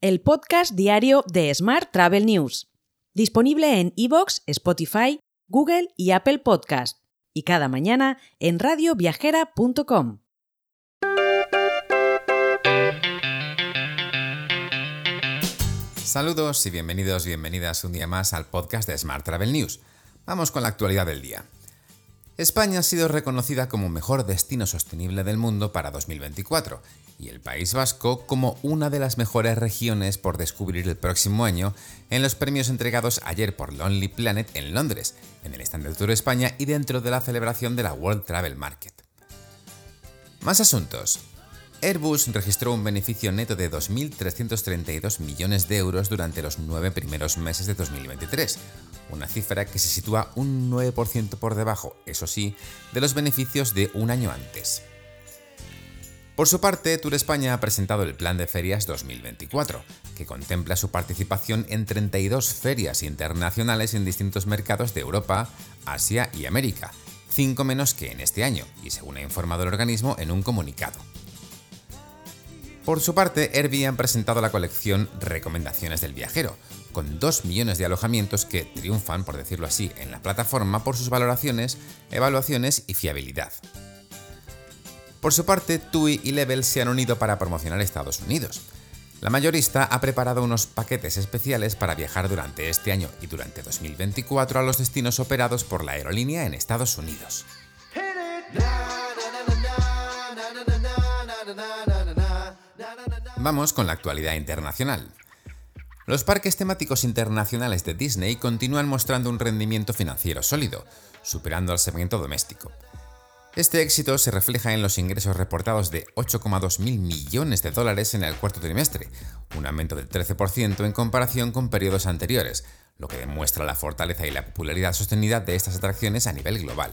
el podcast diario de Smart Travel News, disponible en iVoox, Spotify, Google y Apple Podcast, y cada mañana en radioviajera.com. Saludos y bienvenidas un día más al podcast de Smart Travel News. Vamos con la actualidad del día. España ha sido reconocida como mejor destino sostenible del mundo para 2024 y el País Vasco como una de las mejores regiones por descubrir el próximo año en los premios entregados ayer por Lonely Planet en Londres, en el stand de Tour España y dentro de la celebración de la World Travel Market. Más asuntos. Airbus registró un beneficio neto de 2.332 millones de euros durante los 9 primeros meses de 2023, una cifra que se sitúa un 9% por debajo, eso sí, de los beneficios de un año antes. Por su parte, Tour España ha presentado el Plan de Ferias 2024, que contempla su participación en 32 ferias internacionales en distintos mercados de Europa, Asia y América, 5 menos que en este año, y según ha informado el organismo en un comunicado. Por su parte, Airbnb han presentado la colección Recomendaciones del Viajero, con 2 millones de alojamientos que triunfan, por decirlo así, en la plataforma por sus valoraciones, evaluaciones y fiabilidad. Por su parte, TUI y Level se han unido para promocionar Estados Unidos. La mayorista ha preparado unos paquetes especiales para viajar durante este año y durante 2024 a los destinos operados por la aerolínea en Estados Unidos. Vamos con la actualidad internacional. Los parques temáticos internacionales de Disney continúan mostrando un rendimiento financiero sólido, superando al segmento doméstico. Este éxito se refleja en los ingresos reportados de 8,2 mil millones de dólares en el cuarto trimestre, un aumento del 13% en comparación con periodos anteriores, lo que demuestra la fortaleza y la popularidad sostenida de estas atracciones a nivel global.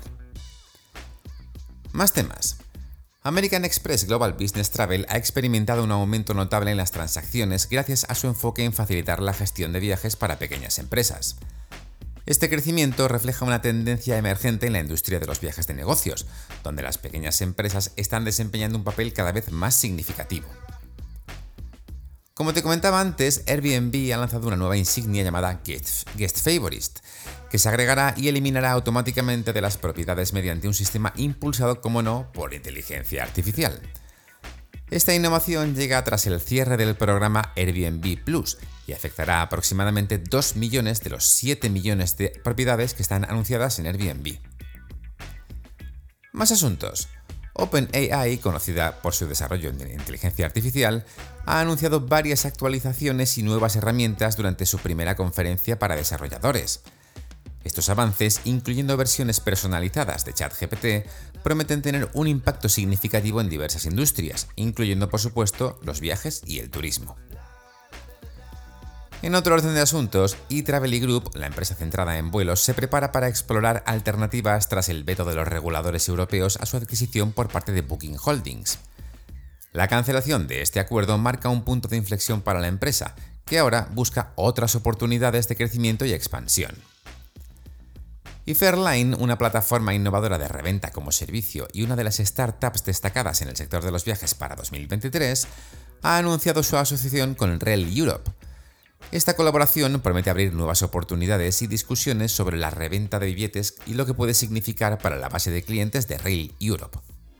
Más temas. American Express Global Business Travel ha experimentado un aumento notable en las transacciones gracias a su enfoque en facilitar la gestión de viajes para pequeñas empresas. Este crecimiento refleja una tendencia emergente en la industria de los viajes de negocios, donde las pequeñas empresas están desempeñando un papel cada vez más significativo. Como te comentaba antes, Airbnb ha lanzado una nueva insignia llamada Guest Favorite, que se agregará y eliminará automáticamente de las propiedades mediante un sistema impulsado, como no, por inteligencia artificial. Esta innovación llega tras el cierre del programa Airbnb Plus y afectará aproximadamente 2 millones de los 7 millones de propiedades que están anunciadas en Airbnb. Más asuntos. OpenAI, conocida por su desarrollo de inteligencia artificial, ha anunciado varias actualizaciones y nuevas herramientas durante su primera conferencia para desarrolladores. Estos avances, incluyendo versiones personalizadas de ChatGPT, prometen tener un impacto significativo en diversas industrias, incluyendo por supuesto los viajes y el turismo. En otro orden de asuntos, eTraveli Group, la empresa centrada en vuelos, se prepara para explorar alternativas tras el veto de los reguladores europeos a su adquisición por parte de Booking Holdings. La cancelación de este acuerdo marca un punto de inflexión para la empresa, que ahora busca otras oportunidades de crecimiento y expansión. Y Fairline, una plataforma innovadora de reventa como servicio y una de las startups destacadas en el sector de los viajes para 2023, ha anunciado su asociación con Rail Europe. Esta colaboración promete abrir nuevas oportunidades y discusiones sobre la reventa de billetes y lo que puede significar para la base de clientes de Rail Europe.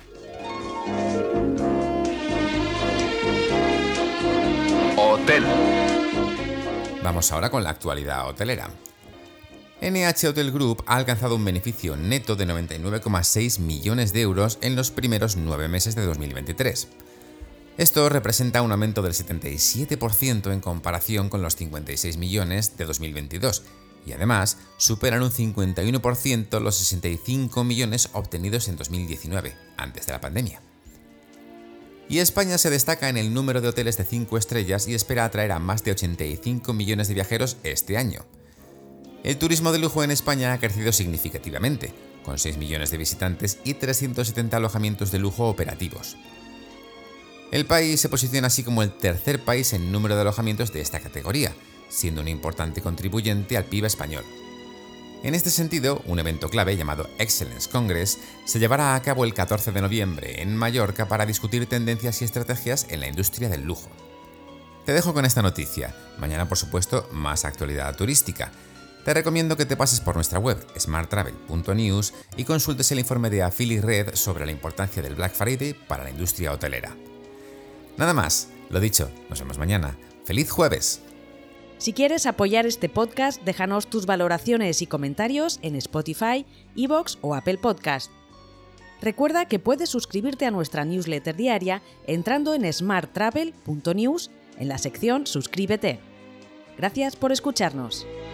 Hotel. Vamos ahora con la actualidad hotelera. NH Hotel Group ha alcanzado un beneficio neto de 99,6 millones de euros en los primeros 9 meses de 2023. Esto representa un aumento del 77% en comparación con los 56 millones de 2022 y además superan un 51% los 65 millones obtenidos en 2019, antes de la pandemia. Y España se destaca en el número de hoteles de 5 estrellas y espera atraer a más de 85 millones de viajeros este año. El turismo de lujo en España ha crecido significativamente, con 6 millones de visitantes y 370 alojamientos de lujo operativos. El país se posiciona así como el tercer país en número de alojamientos de esta categoría, siendo un importante contribuyente al PIB español. En este sentido, un evento clave llamado Excellence Congress se llevará a cabo el 14 de noviembre en Mallorca para discutir tendencias y estrategias en la industria del lujo. Te dejo con esta noticia. Mañana, por supuesto, más actualidad turística. Te recomiendo que te pases por nuestra web smarttravel.news y consultes el informe de Affili Red sobre la importancia del Black Friday para la industria hotelera. Nada más, lo dicho, nos vemos mañana. ¡Feliz jueves! Si quieres apoyar este podcast, déjanos tus valoraciones y comentarios en Spotify, iVoox o Apple Podcast. Recuerda que puedes suscribirte a nuestra newsletter diaria entrando en smarttravel.news en la sección Suscríbete. Gracias por escucharnos.